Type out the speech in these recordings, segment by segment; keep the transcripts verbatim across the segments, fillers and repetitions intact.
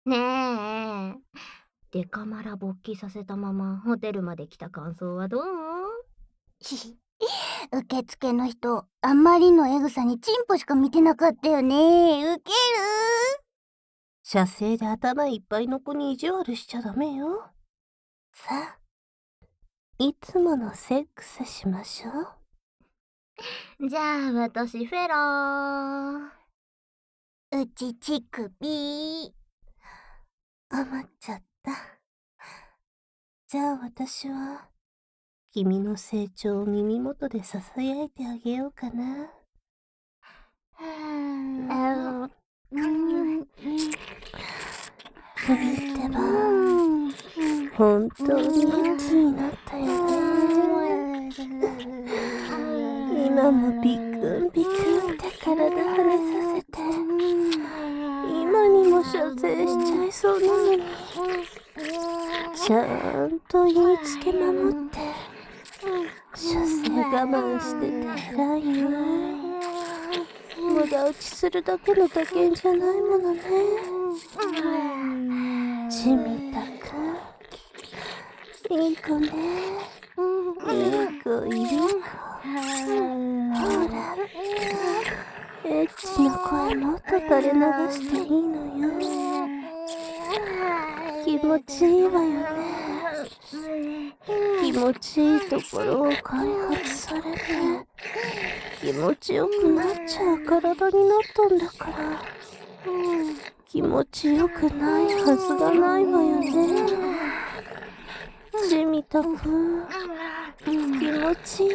ねえ。デカマラ勃起させたままホテルまで来た感想はどう？ 受付の人、あんまりのエグさにチンポしか見てなかったよね。ウケる。 射精で頭いっぱいの子に意地悪しちゃダメよ。さあ、いつものセックスしましょじゃあ私フェロー。 うち乳首。 う。余っちゃった。じゃあ私は、君の成長を耳元でささやいてあげようかな。 あうん君ってば、本当に一気になったよね。今もビクンビクンって体跳ねさせて、今にも射精しちゃいそうなのに、ちゃんと言いつけ守って、射精我慢してて偉いよ。無駄打ちするだけの打鍵じゃないものね。ちみたくん、いい子ね。いい子いい子。ほら、エッチな声もっと垂れ流していいのよ。気持ちいいわよね。気持ちいいところを開発されて、気持ちよくなっちゃう体になったんだから、気持ちよくないはずがないわよね。ちみたくん、気持ちいい。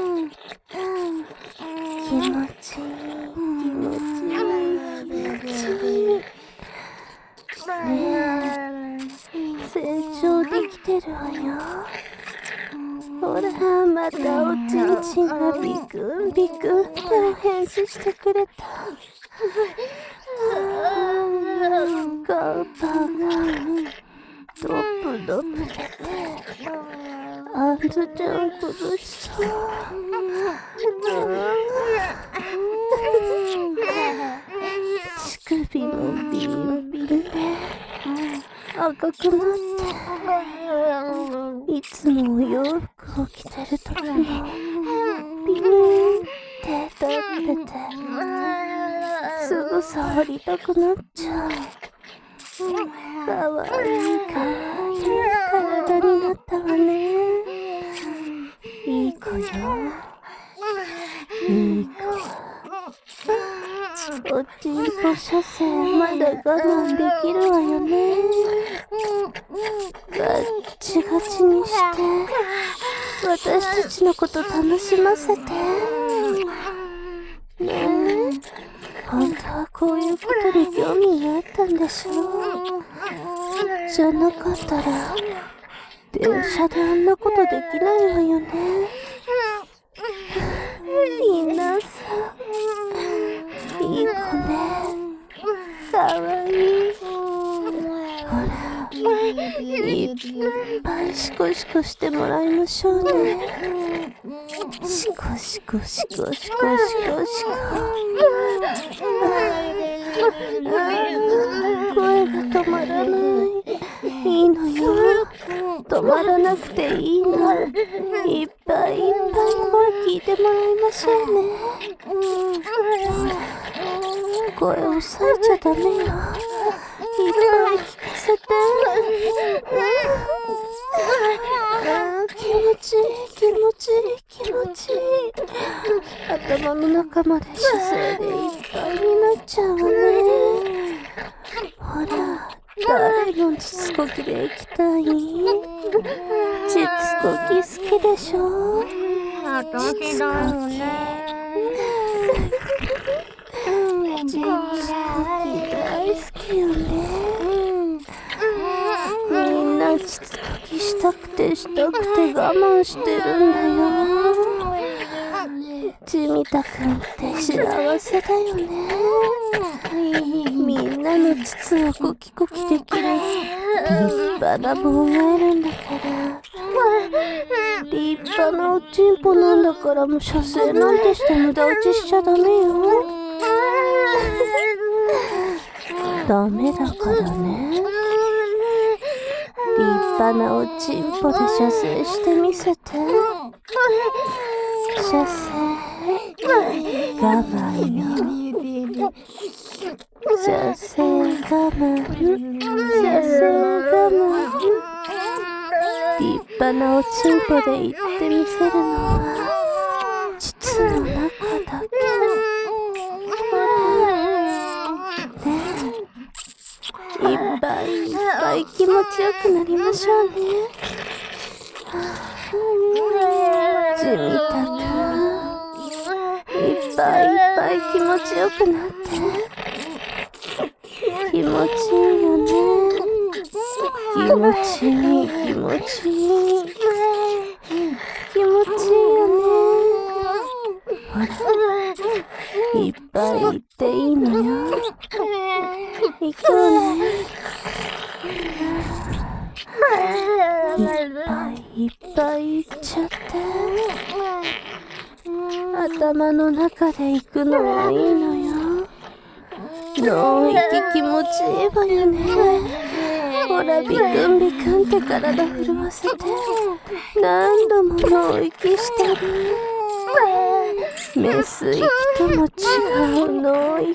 気持ちいい、気持ちいい、気持ちいい。ねえ、成長できてるわよ。ほら、またおちんちんがビクンビクンってお返事してくれた。ガウパーがドップドップ出て、あんずちゃん苦しそう。乳首もビンビンで赤くなって、いつもお洋服を着てる時もビーンって立ってて、すぐ触りたくなっちゃう。かわいいかわいい体になったわね。いい子よ、いい子。おちんぽ射精まだ我慢できるわよね。ガッチガチにして私たちのこと楽しませてねえ。本当はこういうことに興味があったんでしょう。じゃなかったら電車であんなことできないわよね。みんなさ、いい子ね。かわいい。ほら、いっぱいシコシコしてもらいましょうね。シコシコシコシコシコシコ。声が止まらない。いいのよ。止まらなくていいの。いっぱいいっぱい声聞いてもらいましょうね。声抑えちゃダメよ。いっぱい聞かせて。気持ちいい気持ちいい気持ちいい。頭の中まで射精でいっぱいになっちゃうわね。ほら、誰の膣こきで行きたい？膣こき好きでしょ？ 私だよね。 膣こき大好きよね。みんな膣こきしたくてしたくて我慢してるんだよ。ちみたくんって幸せだよね。みんなの膣をコキコキできる立派な棒がいるんだから。立派なおちんぽなんだから、もう射精なんてして無駄打ちしちゃダメよ。 ダメだからね。立派なおちんぽで射精してみせて。射精我慢よ。射精我慢。射精我慢。立派なおちんぽで言ってみせるのは膣の中だけ。いっぱいいっぱい気持ちよくなりましょうね。ジミタくん、いっぱいいっぱい気持ちよくなって気持ちいいよね。気持ちいい気持ちいい気持ちいいよね。ほら、いっぱい言っていいのよ。行こうね。いっぱいいっぱい行っちゃって。頭の中で行くのはいいのよ。脳域気持ちいいわよね。ほら、ビクンビクンって体震わせて何度も脳域してる。メス域とも違う脳域。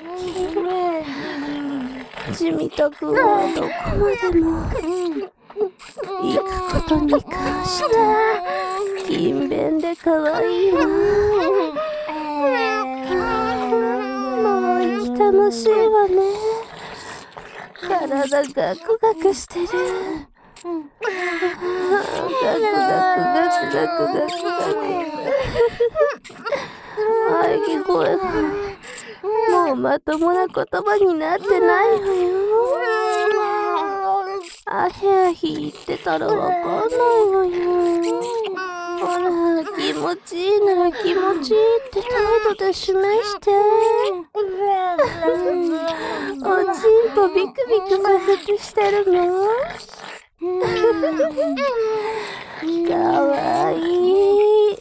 ジミタくんはどこまでも行くことに関して勤勉で可愛いわ。脳域楽しいわね。体ガクガクしてる。ガクガクガクガクガクガク。喘ぎ声がもうまともな言葉になってないわよ。アヘアヘ言ってたらわかんないわよ。ほら、気持ちいいなら気持ちいいって態度で示して。おちんぽビクビクさせてしてるの？かわいい。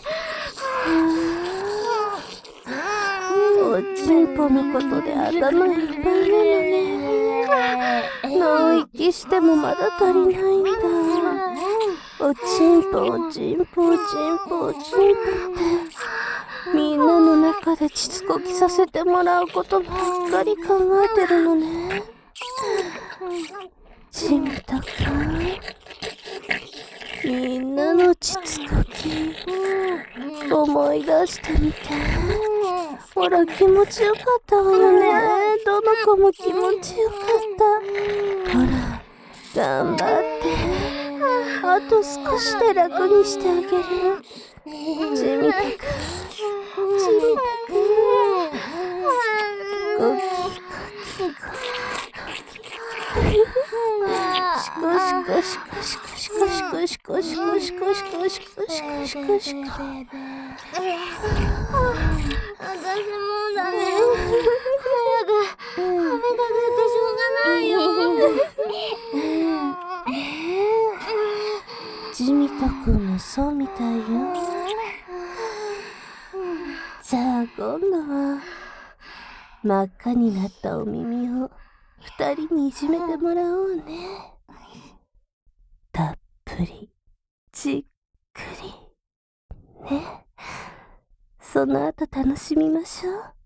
おちんぽのことで頭いっぱいなのね。脳域してもまだ足りないんだ。おちんぽおちんぽおちんぽおちんぽってみんなの中で膣こきさせてもらうことばっかり考えてるのね。ジミタくん、みんなの膣こき思い出してみて。ほら、気持ちよかったわよね。どの子も気持ちよかった。ほら、頑張って。あと少しで楽にしてあげる。ジミタくん、ジミタくん、ゴキゴキゴキ。シコシコシコシコシコシコシコシコシコシコシコシコシコシコ。 私もうだね。早く食べたくてしょうがないよ。 ジミタくんもそうみたいよ。じゃあ今度は真っ赤になったお耳を二人にいじめてもらおうね。たっぷりじっくりね。その後楽しみましょう。